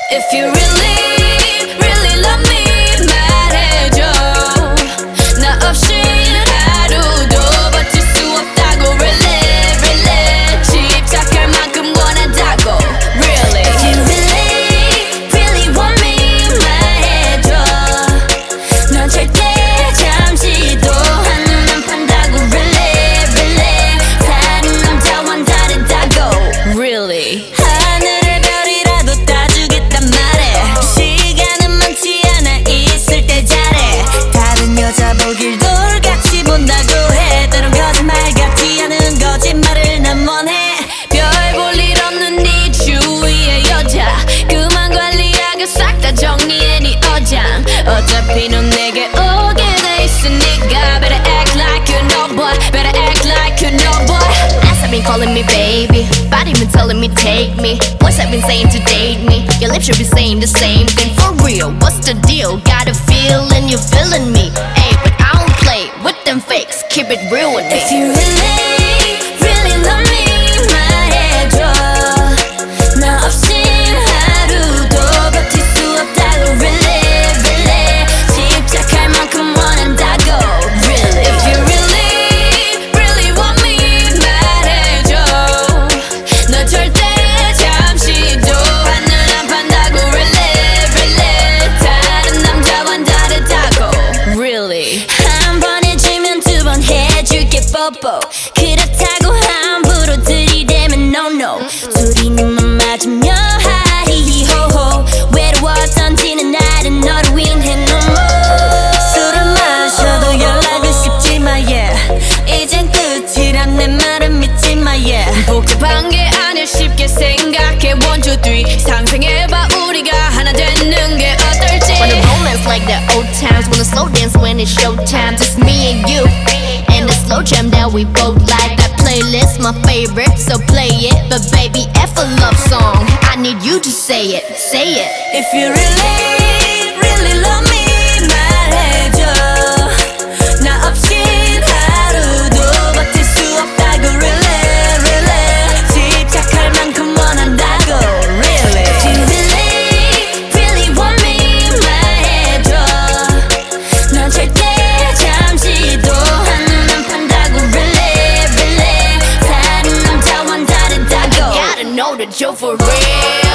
If you really, really love me 말해줘. 나 없이 하루도 버틸 수 없다고 really, really. 집착할 만큼 원한다고 really. If you really, really want me 말해줘. 넌 절대 잠시도 한눈 안 판다고 really, really. 다른 남자와는 다르다고 really. 보길 돌같이 본다고 해. 때론 거짓말 같지 않은 거짓말을 난 원해. 별 볼 일 없는 네 주위의 여자 그만 관리하고 싹 다 정리해 네 어장. 어차피 넌 내게 오게 돼 있으니까 Better act like you know boy. Better act like you know boy. Ass have been calling me baby, body been telling me take me. Voice have been saying to date me. Your lips should be saying the same thing. For real, what's the deal? Got a feeling you feeling me. With them fakes, keep it real with me. If you really, really love me 말해줘. 나 없인 하루도 버틸 수 없다고 really, really. 집착할 만큼 원한다고 really. If you really, really want me 말해줘. 너 절대 잠시도 한눈 안 판다고 really, really. 다른 남자와는 다르다고 really. 해줄게 뽀뽀. 그렇다고 함부로 들이대면 no no. 둘이 눈만 맞으면 하히히호호. 외로웠던지는 날은 너를 위해 no more. 술을 마셔도 연락은 쉽지만 yeah. 이젠 끝이란 내 말은 믿지마 yeah. 복잡한 게 아닐 쉽게 생각해. 1, 2, 3 상상해봐 우리가 하나 되는 게 어떨지. Wanna romance like the old times. Wanna slow dance when it's showtime. Just me and you and the slow jam that we both like. That playlist my favorite, so play it. But baby, F a love song, I need you to say it, say it. If you really, really love me 말해줘. 나 없인 하루도 버틸 수 없다고 really, really. 집착할 만큼 원한다고 really. If you really, really want me 말해줘. 넌 절대 잠시도 한눈 안 판다고 really, really. 다른 남자와는 다르다고. I gotta know that you're for real.